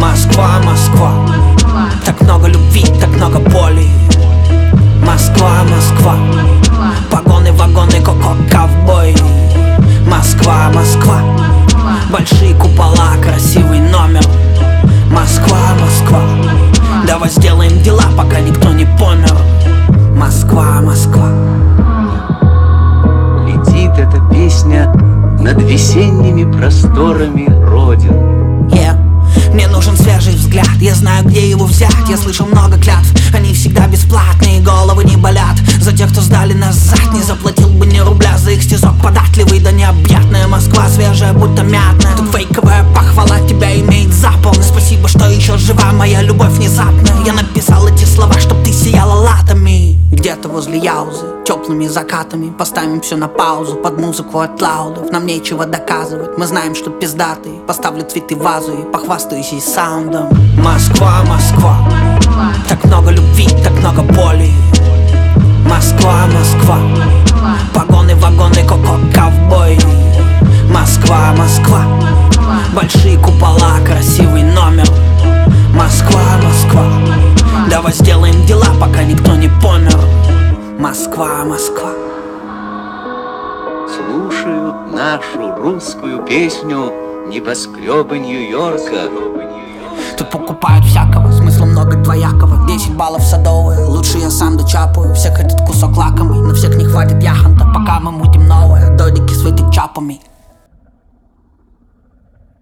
Москва, Москва, так много любви, так много боли. Москва, Москва, погоны, вагоны, коко, ковбой. Москва, Москва, большие купола, красивый номер. Москва, Москва, давай сделаем дела, пока никто не помер. Москва, Москва. Летит эта песня над весенними просторами родин. Мне нужен свежий взгляд, я знаю, где его взять. Я слышал много клятв, они всегда бесплатные, головы не болят за тех, кто сдали назад. Не заплатил бы ни рубля за их стезок податливый да необъятная. Москва свежая, будто мятная. Тут фейковая похвала тебя имеет заполнить. Спасибо, что еще жива моя любовь внезапная. Я написал эти слова, чтоб ты сияла латами. Где-то возле Яузы, теплыми закатами поставим все на паузу под музыку от лаудов. Нам нечего доказывать, мы знаем, что пиздатые. Поставлю цветы в вазу и похвастаюсь ей саундом. Москва, Москва, так много любви, так много боли. Москва, Москва, погоны, вагоны, коко, ковбой. Москва, Москва, большие купола, красивый номер. Москва, Москва, давай сделаем дела, пока никто не помер. Москва, Москва. Слушают нашу русскую песню небоскребы Нью-Йорка. Тут покупают всякого, смысла много двоякого. 10 баллов садовые, лучше я сам дочапаю. Все хотят кусок лакомый, но всех не хватит яхонта, пока мы мутим новое. Додики светят чапами.